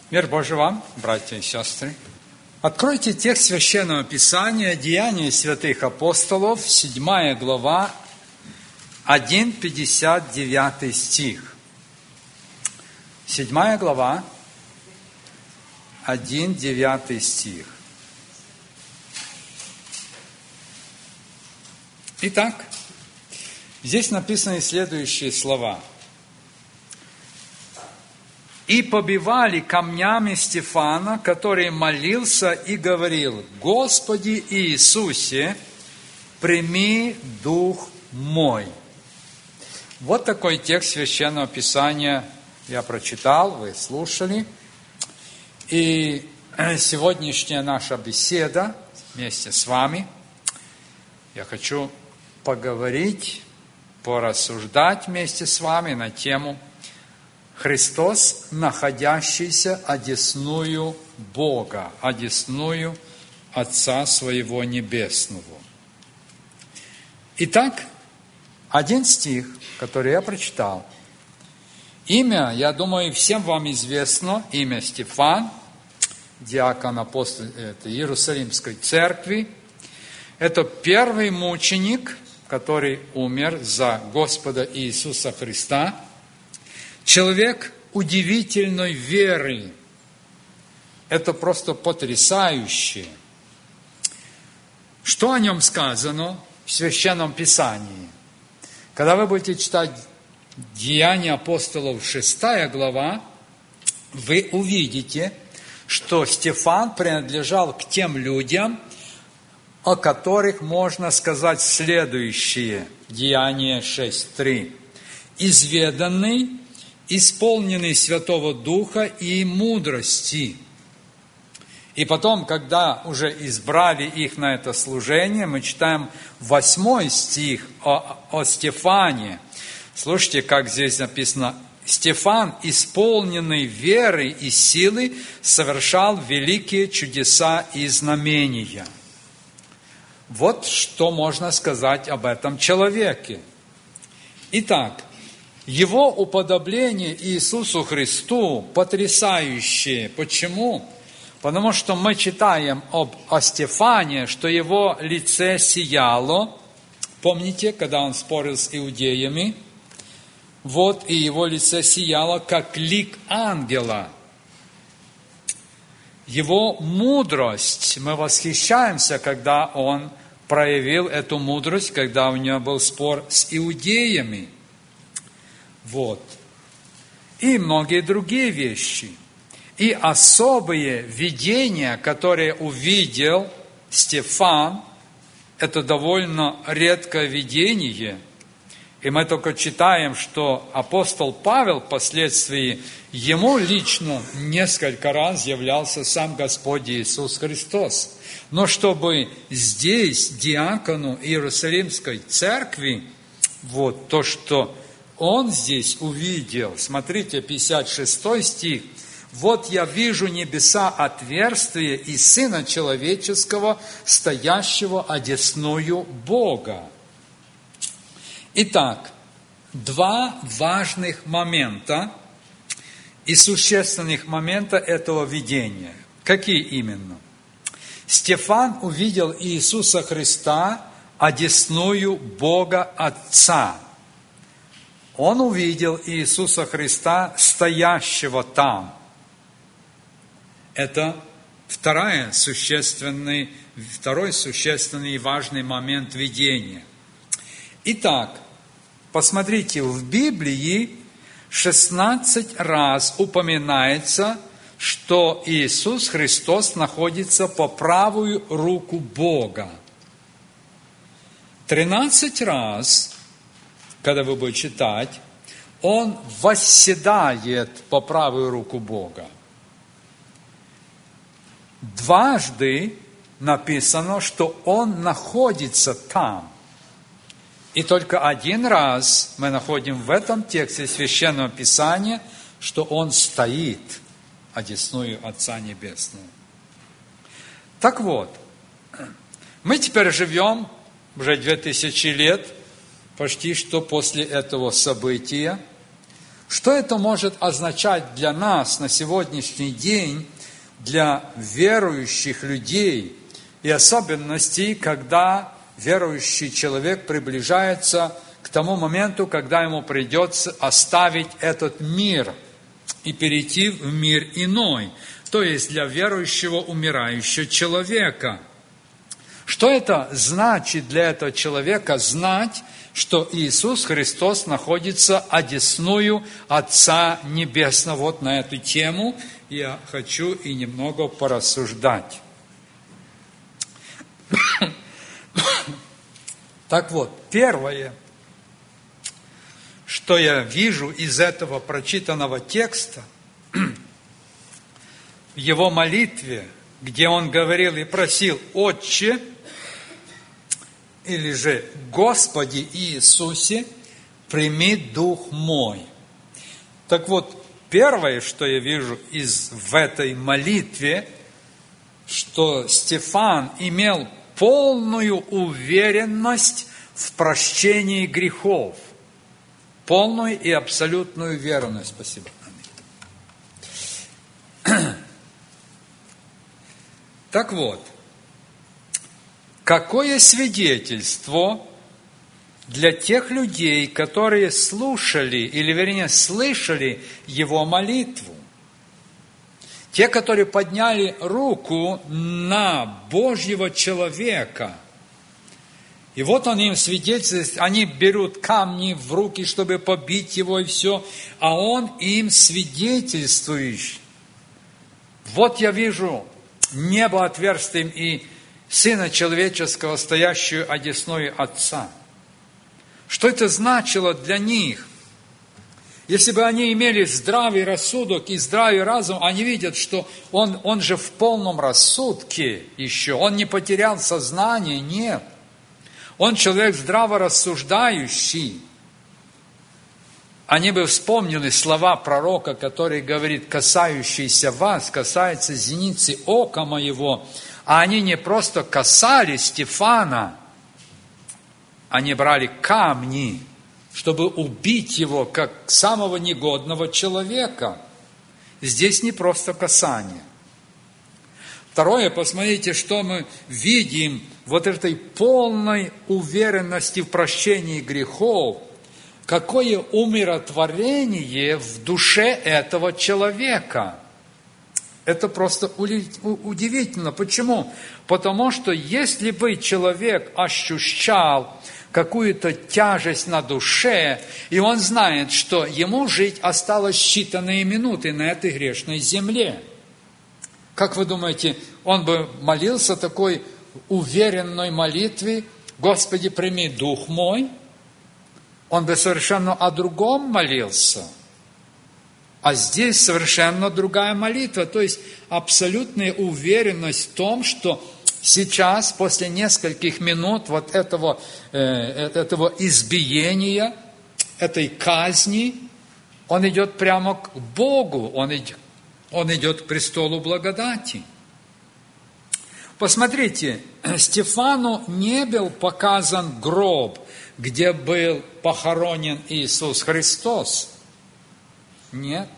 Мир Божий вам, братья и сестры. Откройте текст Священного Писания, Деяния святых апостолов, 7 глава, 1,59 стих. 7 глава, 1,9 стих. Итак, здесь написаны следующие слова. «И побивали камнями Стефана, который молился и говорил: Господи Иисусе, прими дух мой». Вот такой текст Священного Писания я прочитал, вы слушали. И сегодняшняя наша беседа вместе с вами, я хочу поговорить, порассуждать вместе с вами на тему «Христос, находящийся одесную Бога, одесную Отца Своего Небесного». Итак, один стих, который я прочитал. Имя, я думаю, всем вам известно, имя Стефан, диакон апостол Иерусалимской церкви. Это первый мученик, который умер за Господа Иисуса Христа. Человек удивительной веры. Это просто потрясающе. Что о нем сказано в Священном Писании? Когда вы будете читать Деяния апостолов, 6 глава, вы увидите, что Стефан принадлежал к тем людям, о которых можно сказать следующее. Деяния 6:3. «Изведанный, исполненный Святого Духа и мудрости». И потом, когда уже избрали их на это служение, мы читаем 8 стих о Стефане. Слушайте, как здесь написано: «Стефан, исполненный веры и силы, совершал великие чудеса и знамения». Вот что можно сказать об этом человеке. Итак, его уподобление Иисусу Христу потрясающее. Почему? Потому что мы читаем о Стефане, что его лице сияло. Помните, когда он спорил с иудеями? Вот и его лице сияло, как лик ангела. Его мудрость, мы восхищаемся, когда он проявил эту мудрость, когда у него был спор с иудеями. Вот. И многие другие вещи. И особые видения, которые увидел Стефан, это довольно редкое видение. И мы только читаем, что апостол Павел впоследствии, ему лично несколько раз являлся сам Господь Иисус Христос. Но чтобы здесь, диакону Иерусалимской церкви, вот то, что он здесь увидел, смотрите, 56 стих, «Вот я вижу небеса отверстие и Сына Человеческого, стоящего одесную Бога». Итак, два важных момента и существенных момента этого видения. Какие именно? Стефан увидел Иисуса Христа, одесную Бога Отца. Он увидел Иисуса Христа, стоящего там. Это второй существенный и важный момент видения. Итак, посмотрите, в Библии 16 раз упоминается, что Иисус Христос находится по правую руку Бога. 13 раз, когда вы будете читать, Он восседает по правую руку Бога. Дважды написано, что Он находится там. И только один раз мы находим в этом тексте Священного Писания, что Он стоит одесную Отца Небесного. Так вот, мы теперь живем уже 2000 лет, почти что после этого события. Что это может означать для нас на сегодняшний день, для верующих людей, и особенности, когда верующий человек приближается к тому моменту, когда ему придется оставить этот мир и перейти в мир иной, то есть для верующего умирающего человека. Что это значит для этого человека знать, что Иисус Христос находится одесную Отца Небесного? Вот на эту тему я хочу и немного порассуждать. Так вот, первое, что я вижу из этого прочитанного текста, в его молитве, где он говорил и просил: «Отче», или же «Господи Иисусе, прими дух мой». Так вот, первое, что я вижу в этой молитве, что Стефан имел полную уверенность в прощении грехов. Полную и абсолютную верность. Спасибо. Так вот, какое свидетельство для тех людей, которые слушали, или вернее слышали его молитву? Те, которые подняли руку на Божьего человека. И вот он им свидетельствует, они берут камни в руки, чтобы побить его и все, а он им свидетельствует. Вот я вижу небо отверстием и Сына Человеческого, стоящего одесную Отца. Что это значило для них? Если бы они имели здравый рассудок и здравый разум, они видят, что он же в полном рассудке еще, он не потерял сознание, нет. Он человек здраво рассуждающий. Они бы вспомнили слова пророка, который говорит: «Касающийся вас, касается зеницы ока моего». А они не просто касали Стефана, они брали камни, чтобы убить его, как самого негодного человека. Здесь не просто касание. Второе, посмотрите, что мы видим вот этой полной уверенности в прощении грехов, какое умиротворение в душе этого человека. Это просто удивительно. Почему? Потому что если бы человек ощущал какую-то тяжесть на душе, и он знает, что ему жить осталось считанные минуты на этой грешной земле, как вы думаете, он бы молился такой уверенной молитве: «Господи, прими дух мой»? Он бы совершенно о другом молился. А здесь совершенно другая молитва, то есть абсолютная уверенность в том, что сейчас, после нескольких минут вот этого избиения, этой казни, он идет прямо к Богу, он идет к престолу благодати. Посмотрите, Стефану не был показан гроб, где был похоронен Иисус Христос. Нет.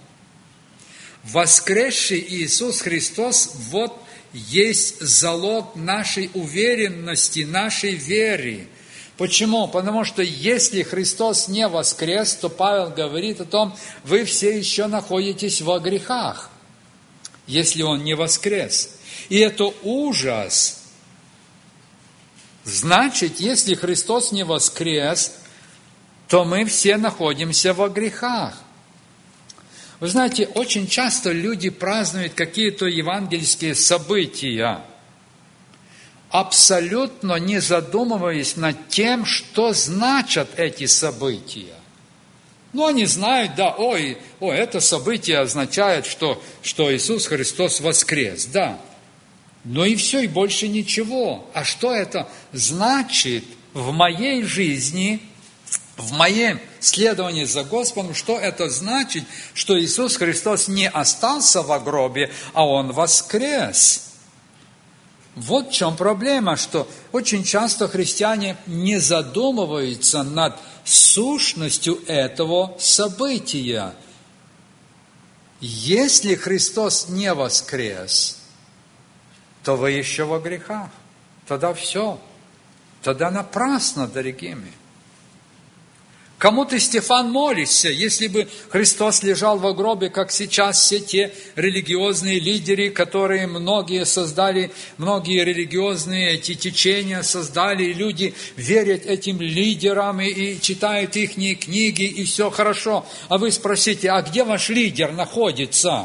Воскресший Иисус Христос вот есть залог нашей уверенности, нашей веры. Почему? Потому что если Христос не воскрес, то Павел говорит о том, вы все еще находитесь во грехах, если Он не воскрес. И это ужас. Значит, если Христос не воскрес, то мы все находимся во грехах. Вы знаете, очень часто люди празднуют какие-то евангельские события, абсолютно не задумываясь над тем, что значат эти события. Ну, они знают, да, это событие означает, что Иисус Христос воскрес, да. Но и все, и больше ничего. А что это значит в моей жизни, в моем следовании за Господом, что это значит, что Иисус Христос не остался во гробе, а Он воскрес? Вот в чем проблема, что очень часто христиане не задумываются над сущностью этого события. Если Христос не воскрес, то вы еще во грехах. Тогда все. Тогда напрасно, дорогие мои. Кому ты, Стефан, молишься, если бы Христос лежал во гробе, как сейчас все те религиозные лидеры, которые многие создали, многие религиозные эти течения создали, и люди верят этим лидерам и читают их книги, и все хорошо. А вы спросите, а где ваш лидер находится?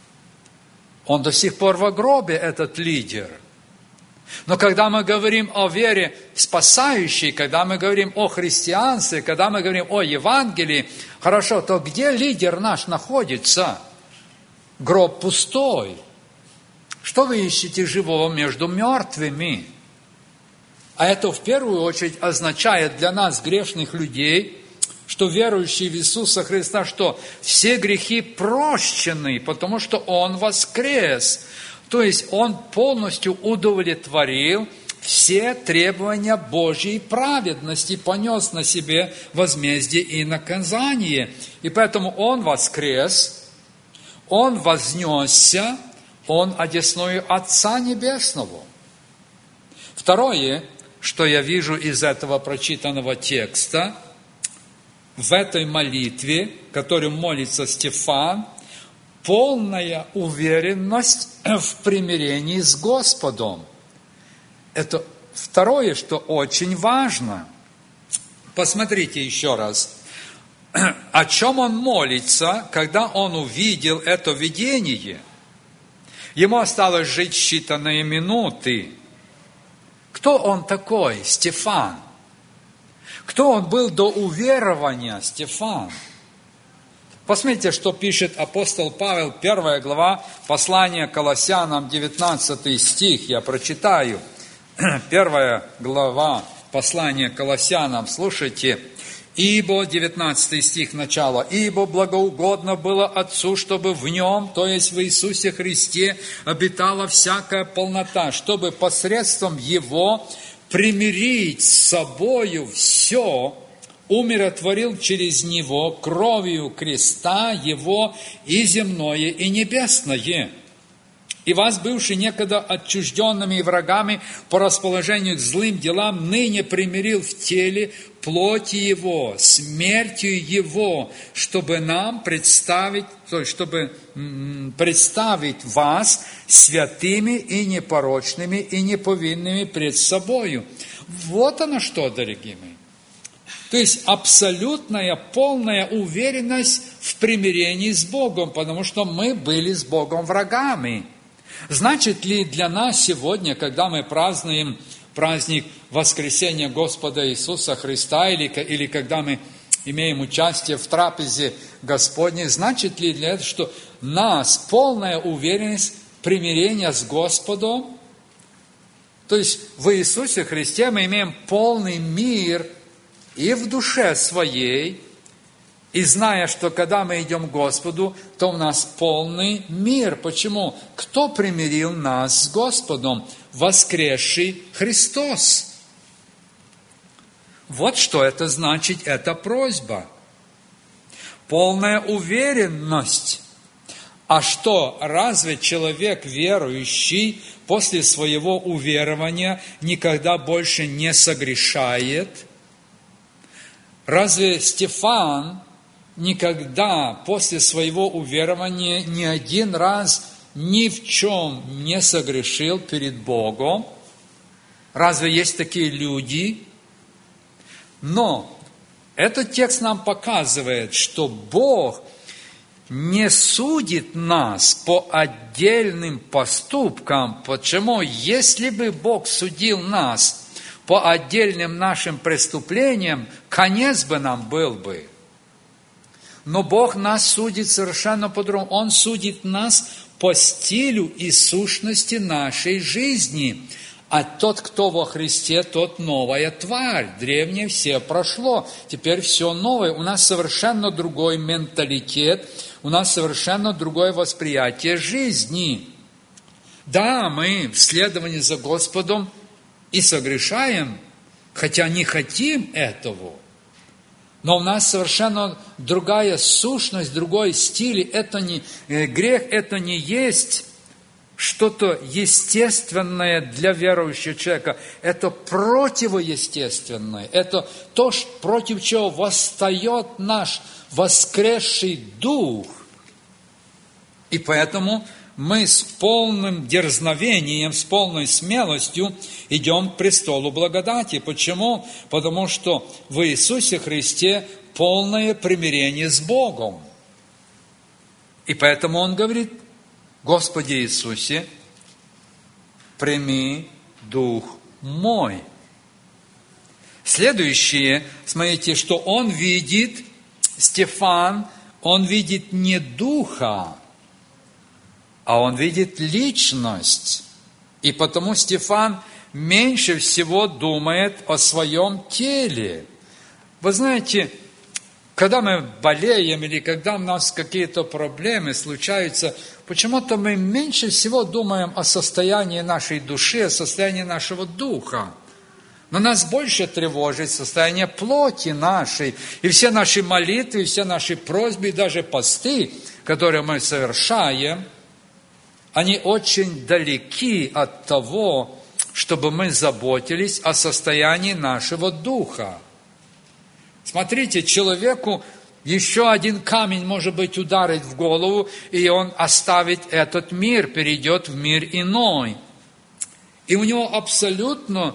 Он до сих пор во гробе, этот лидер. Но когда мы говорим о вере спасающей, когда мы говорим о христианстве, когда мы говорим о Евангелии, хорошо, то где лидер наш находится? Гроб пустой. Что вы ищете живого между мертвыми? А это в первую очередь означает для нас, грешных людей, что верующие в Иисуса Христа, что все грехи прощены, потому что Он воскрес. То есть Он полностью удовлетворил все требования Божьей праведности, понес на себе возмездие и наказание. И поэтому Он воскрес, Он вознесся, Он одесную Отца Небесного. Второе, что я вижу из этого прочитанного текста, в этой молитве, которую молится Стефан, полная уверенность в примирении с Господом. Это второе, что очень важно. Посмотрите еще раз. О чем он молится, когда он увидел это видение? Ему осталось жить считанные минуты. Кто он такой, Стефан? Кто он был до уверования, Стефан? Посмотрите, что пишет апостол Павел, 1 глава, послание Колоссянам, 19 стих, я прочитаю. 1 глава послания Колоссянам, слушайте. «Ибо», 19 стих начала, «ибо благоугодно было Отцу, чтобы в Нем, то есть в Иисусе Христе, обитала всякая полнота, чтобы посредством Его примирить с собою все, умиротворил через Него кровью креста Его и земное, и небесное. И вас, бывшие некогда отчужденными и врагами по расположению к злым делам, ныне примирил в теле плоти Его, смертью Его, чтобы нам представить, то есть, чтобы представить вас святыми и непорочными и неповинными пред собою». Вот оно что, дорогие мои. То есть абсолютная, полная уверенность в примирении с Богом, потому что мы были с Богом врагами. Значит ли для нас сегодня, когда мы празднуем праздник воскресения Господа Иисуса Христа, или когда мы имеем участие в трапезе Господней, значит ли для этого, что нас полная уверенность примирения с Господом? То есть в Иисусе Христе мы имеем полный мир и в душе своей, и зная, что когда мы идем к Господу, то у нас полный мир. Почему? Кто примирил нас с Господом? Воскресший Христос. Вот что это значит, эта просьба. Полная уверенность. А что, разве человек верующий после своего уверования никогда больше не согрешает? Разве Стефан никогда после своего уверования ни один раз ни в чем не согрешил перед Богом? Разве есть такие люди? Но этот текст нам показывает, что Бог не судит нас по отдельным поступкам. Почему? Если бы Бог судил нас по отдельным нашим преступлениям, конец бы нам был бы. Но Бог нас судит совершенно по-другому. Он судит нас по стилю и сущности нашей жизни. А тот, кто во Христе, тот новая тварь. Древнее все прошло, теперь все новое. У нас совершенно другой менталитет, у нас совершенно другое восприятие жизни. Да, мы в следовании за Господом и согрешаем, хотя не хотим этого. Но у нас совершенно другая сущность, другой стиль. Это не грех, это не есть что-то естественное для верующего человека. Это противоестественное. Это то, против чего восстает наш воскресший дух. И поэтому мы с полным дерзновением, с полной смелостью идем к престолу благодати. Почему? Потому что в Иисусе Христе полное примирение с Богом. И поэтому Он говорит: Господи Иисусе, прими Дух мой. Следующее, смотрите, что он видит, Стефан, он видит не духа, а он видит личность. И потому Стефан меньше всего думает о своем теле. Вы знаете, когда мы болеем или когда у нас какие-то проблемы случаются, почему-то мы меньше всего думаем о состоянии нашей души, о состоянии нашего духа. Но нас больше тревожит состояние плоти нашей. И все наши молитвы, все наши просьбы, и даже посты, которые мы совершаем, они очень далеки от того, чтобы мы заботились о состоянии нашего духа. Смотрите, человеку еще один камень, может быть, ударить в голову, и он оставит этот мир, перейдет в мир иной. И у него абсолютно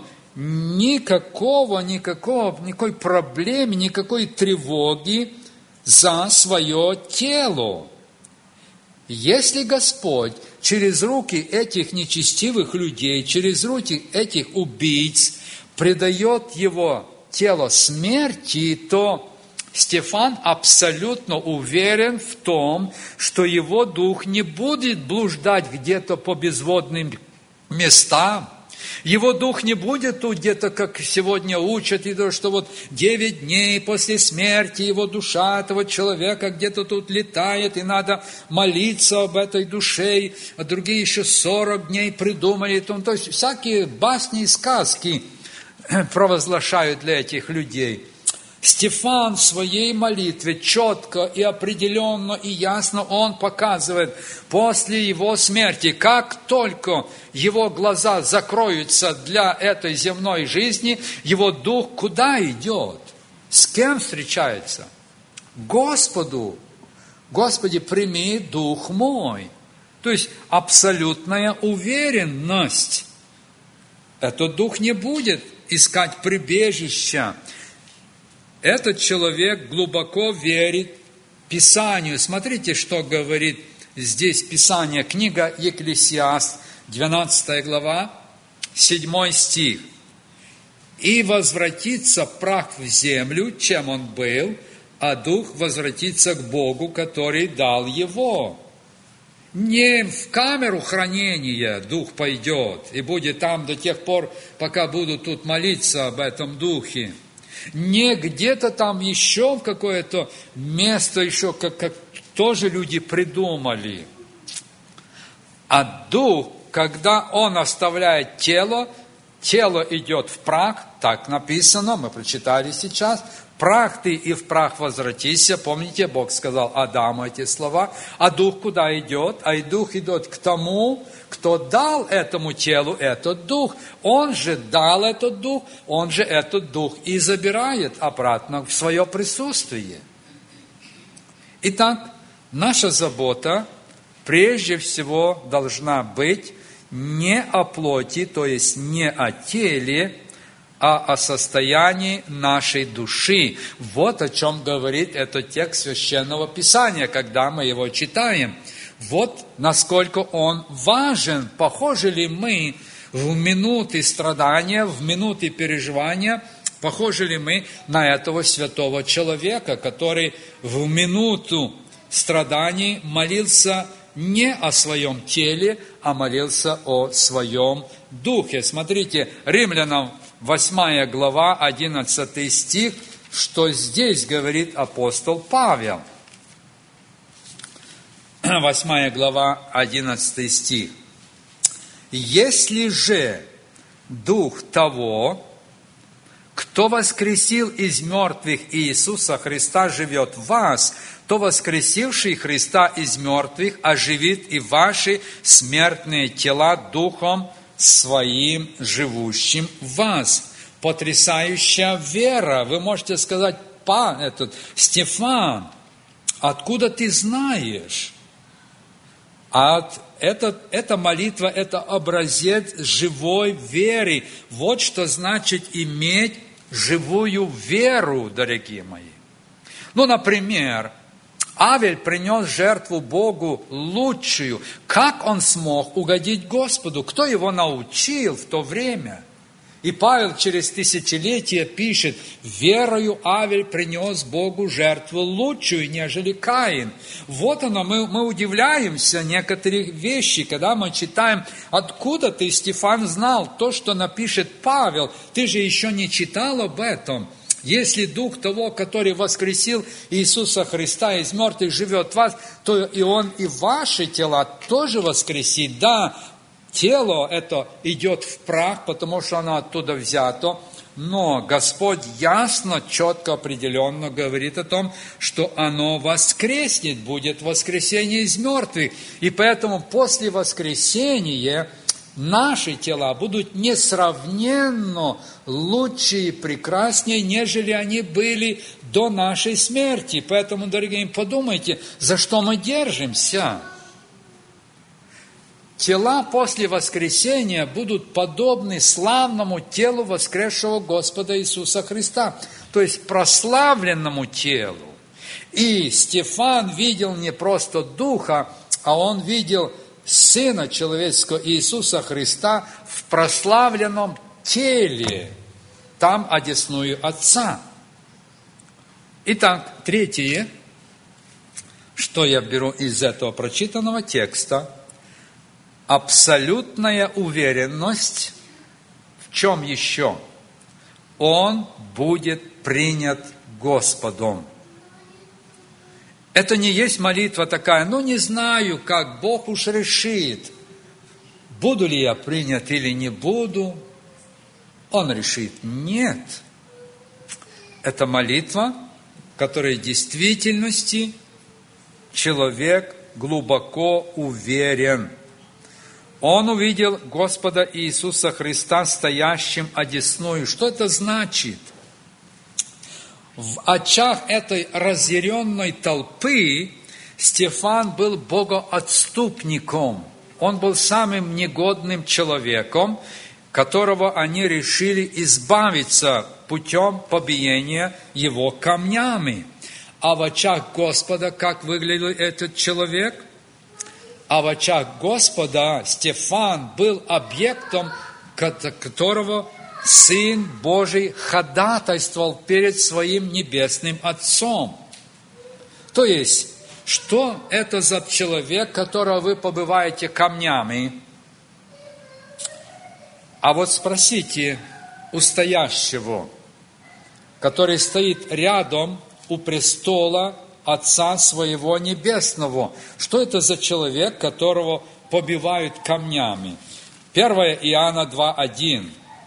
никакой проблемы, никакой тревоги за свое тело. Если Господь через руки этих нечестивых людей, через руки этих убийц предает его тело смерти, то Стефан абсолютно уверен в том, что его дух не будет блуждать где-то по безводным местам. Его дух не будет тут где-то, как сегодня учат, и то, что вот 9 дней после смерти его душа этого человека где-то тут летает, и надо молиться об этой душе, а другие еще 40 дней придумали. То есть всякие басни и сказки провозглашают для этих людей. Стефан в своей молитве четко и определенно и ясно он показывает, после его смерти, как только его глаза закроются для этой земной жизни, его дух куда идет? С кем встречается? Господу. Господи, прими дух мой. То есть абсолютная уверенность. Этот дух не будет искать прибежища. Этот человек глубоко верит Писанию. Смотрите, что говорит здесь Писание. Книга Екклесиаст, 12 глава, 7 стих. «И возвратится прах в землю, чем он был, а дух возвратится к Богу, который дал его». Не в камеру хранения дух пойдет и будет там до тех пор, пока будут тут молиться об этом духе. Не где-то там еще в какое-то место, еще как тоже люди придумали. А дух, когда он оставляет тело, тело идет в прах, так написано, мы прочитали сейчас. Прах ты и в прах возвратися. Помните, Бог сказал Адаму эти слова. А дух куда идет? А и дух идет к тому, кто дал этому телу этот дух. Он же дал этот дух, он же этот дух и забирает обратно в свое присутствие. Итак, наша забота прежде всего должна быть не о плоти, то есть не о теле, а о состоянии нашей души. Вот о чем говорит этот текст Священного Писания, когда мы его читаем. Вот насколько он важен. Похожи ли мы в минуты страдания, в минуты переживания, похожи ли мы на этого святого человека, который в минуту страданий молился не о своем теле, а молился о своем духе. Смотрите, Римлянам 8 глава, 11 стих, что здесь говорит апостол Павел. 8 глава, 11 стих. «Если же дух того, кто воскресил из мертвых Иисуса Христа живет в вас, то воскресивший Христа из мертвых оживит и ваши смертные тела Духом Своим, живущим в вас. Потрясающая вера. Вы можете сказать: Стефан, откуда ты знаешь? Эта молитва – это образец живой веры. Вот что значит иметь живую веру, дорогие мои. Например, Авель принес жертву Богу лучшую. Как он смог угодить Господу? Кто его научил в то время? И Павел через тысячелетия пишет: верою Авель принес Богу жертву лучшую, нежели Каин. Вот оно, мы удивляемся некоторых вещей, когда мы читаем: откуда ты, Стефан, знал то, что напишет Павел? Ты же еще не читал об этом. Если Дух того, который воскресил Иисуса Христа из мертвых, живет в вас, то и Он и ваши тела тоже воскресит. Да, тело это идет в прах, потому что оно оттуда взято, но Господь ясно, четко, определенно говорит о том, что оно воскреснет, будет воскресение из мертвых. И поэтому после воскресения наши тела будут несравненно лучше и прекраснее, нежели они были до нашей смерти. Поэтому, дорогие, подумайте, за что мы держимся. Тела после воскресения будут подобны славному телу воскресшего Господа Иисуса Христа, то есть прославленному телу. И Стефан видел не просто Духа, а он видел Сына Человеческого Иисуса Христа в прославленном теле, там одесную Отца. Итак, третье, что я беру из этого прочитанного текста: абсолютная уверенность в чем еще? Он будет принят Господом. Это не есть молитва такая: не знаю, как Бог уж решит, буду ли я принят или не буду. Он решит. Нет. Это молитва, в которой в действительности человек глубоко уверен. Он увидел Господа Иисуса Христа стоящим одесную. Что это значит? В очах этой разъяренной толпы Стефан был богоотступником. Он был самым негодным человеком, которого они решили избавиться путем побиения его камнями. А в очах Господа как выглядел этот человек? А в очах Господа Стефан был объектом, которого Сын Божий ходатайствовал перед своим небесным Отцом. То есть, что это за человек, которого вы побиваете камнями? А вот спросите у стоящего, который стоит рядом у престола Отца своего Небесного. Что это за человек, которого побивают камнями? 1 Иоанна 2:1.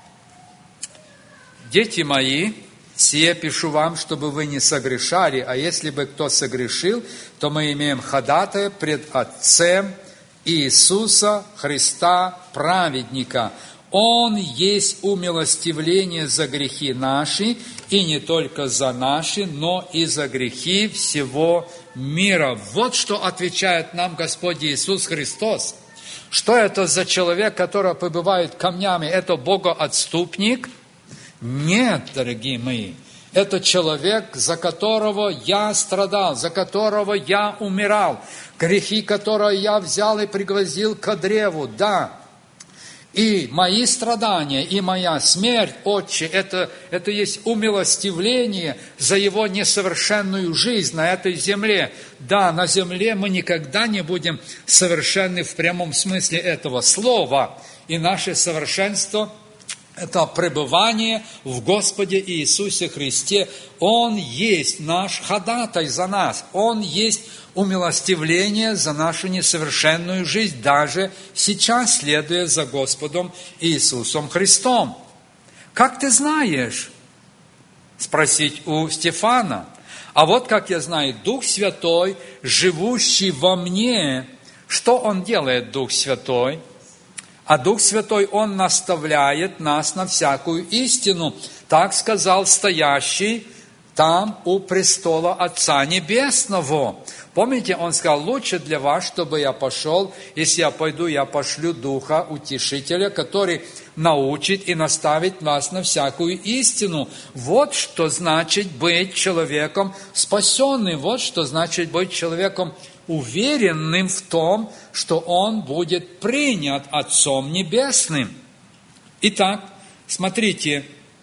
Дети мои, сие пишу вам, чтобы вы не согрешали, а если бы кто согрешил, то мы имеем ходатая пред Отцем Иисуса Христа, праведника. Он есть умилостивление за грехи наши, и не только за наши, но и за грехи всего мира. Вот что отвечает нам Господь Иисус Христос. Что это за человек, которого побивают камнями? Это богоотступник? Нет, дорогие мои. Это человек, за которого я страдал, за которого я умирал, грехи которого я взял и пригвоздил ко древу, да. И мои страдания, и моя смерть, Отче, это есть умилостивление за Его несовершенную жизнь на этой земле. Да, на земле мы никогда не будем совершенны в прямом смысле этого слова. И наше совершенство – это пребывание в Господе Иисусе Христе. Он есть наш ходатай за нас. Он есть умилостивление за нашу несовершенную жизнь, даже сейчас, следуя за Господом Иисусом Христом. Как ты знаешь? спросить у Стефана. А вот как я знаю, Дух Святой, живущий во мне, что Он делает, Дух Святой? А Дух Святой, Он наставляет нас на всякую истину. Так сказал стоящий там у престола Отца Небесного. Помните, Он сказал, лучше для вас, чтобы я пошел, если я пойду, я пошлю Духа Утешителя, который научит и наставит вас на всякую истину. Вот что значит быть человеком спасенным, вот что значит быть человеком уверенным в том, что он будет принят Отцом Небесным. Итак, смотрите,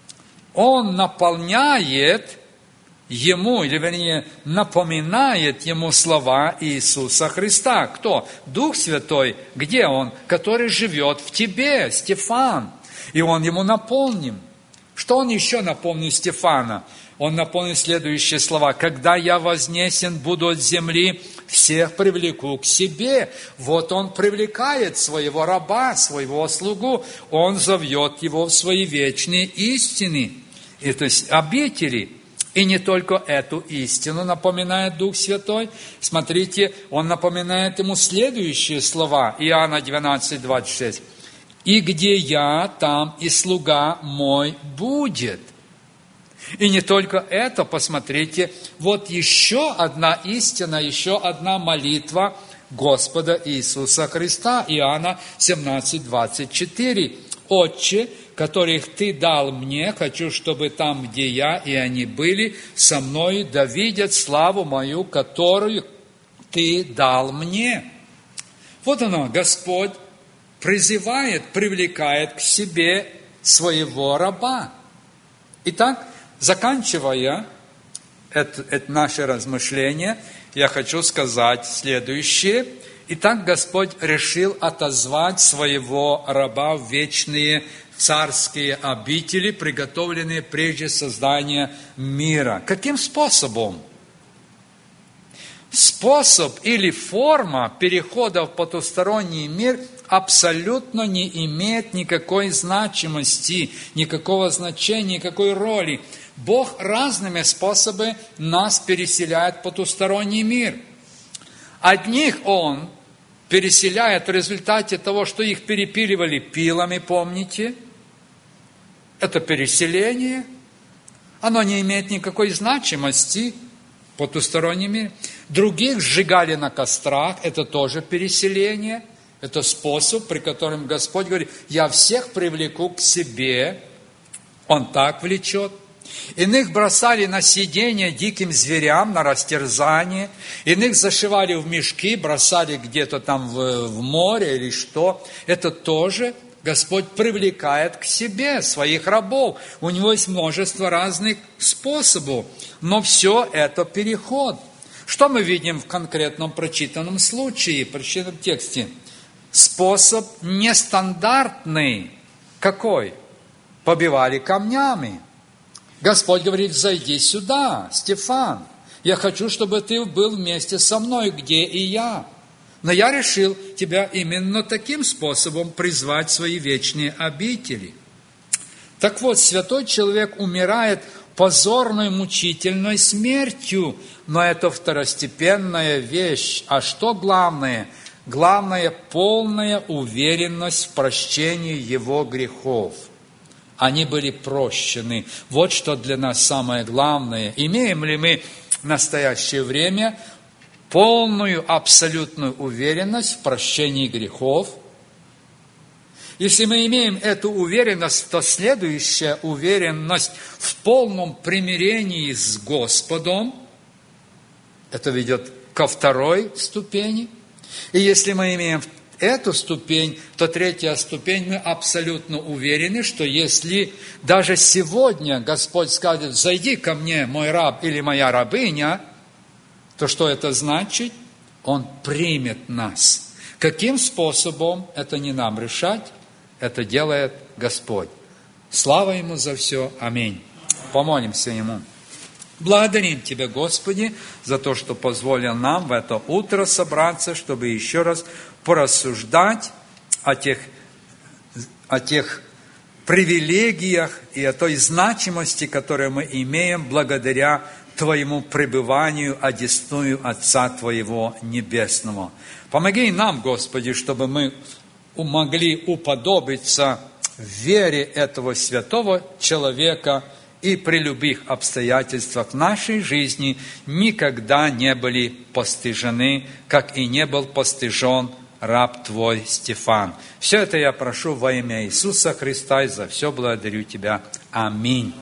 Он наполняет ему, или вернее, напоминает ему слова Иисуса Христа. Кто? Дух Святой. Где Он? Который живет в тебе, Стефан. И Он ему наполним. Что Он еще напомнил Стефана? Он напомнил следующие слова. «Когда я вознесен буду от земли, всех привлеку к себе». Вот Он привлекает своего раба, своего слугу. Он зовет его в свои вечные истины. То есть обители. И не только эту истину напоминает Дух Святой. Смотрите, Он напоминает ему следующие слова. Иоанна 12, 26. «И где я, там и слуга мой будет». И не только это, посмотрите, вот еще одна истина, еще одна молитва Господа Иисуса Христа. Иоанна 17, 24. «Отче, которых Ты дал мне, хочу, чтобы там, где я, и они были со мною, да видят славу мою, которую Ты дал мне». Вот оно, Господь призывает, привлекает к себе своего раба. Итак, заканчивая это наше размышление, я хочу сказать следующее. Итак, Господь решил отозвать своего раба в вечные царские обители, приготовленные прежде создания мира. Каким способом? Способ или форма перехода в потусторонний мир абсолютно не имеет никакой значимости, никакого значения, никакой роли. Бог разными способами нас переселяет в потусторонний мир. Одних Он переселяет в результате того, что их перепиливали пилами, помните? Это переселение. Оно не имеет никакой значимости в потустороннем мире. Других сжигали на кострах. Это тоже переселение. Это способ, при котором Господь говорит, я всех привлеку к себе. Он так влечет. Иных бросали на съедение диким зверям, на растерзание. Иных зашивали в мешки, бросали где-то там в море или что. Это тоже Господь привлекает к себе своих рабов. У Него есть множество разных способов. Но все это переход. Что мы видим в конкретном прочитанном случае, прочитанном тексте? Способ нестандартный. Какой? Побивали камнями. Господь говорит, зайди сюда, Стефан. Я хочу, чтобы ты был вместе со мной, где и я. Но я решил тебя именно таким способом призвать в свои вечные обители. Так вот, святой человек умирает позорной, мучительной смертью. Но это второстепенная вещь. А что главное? Главное – полная уверенность в прощении его грехов. Они были прощены. Вот что для нас самое главное. Имеем ли мы в настоящее время полную, абсолютную уверенность в прощении грехов? Если мы имеем эту уверенность, то следующая уверенность в полном примирении с Господом, это ведет ко второй ступени. И если мы имеем эту ступень, то третья ступень, мы абсолютно уверены, что если даже сегодня Господь скажет, зайди ко мне, мой раб или моя рабыня, то что это значит? Он примет нас. Каким способом, это не нам решать, это делает Господь. Слава Ему за все. Аминь. Помолимся Ему. Благодарим Тебя, Господи, за то, что позволил нам в это утро собраться, чтобы еще раз порассуждать о тех привилегиях и о той значимости, которую мы имеем благодаря Твоему пребыванию одесную Отца Твоего Небесного. Помоги нам, Господи, чтобы мы могли уподобиться вере этого святого человека и при любых обстоятельствах нашей жизни никогда не были постыжены, как и не был постыжен раб Твой Стефан. Все это я прошу во имя Иисуса Христа и за все благодарю Тебя. Аминь.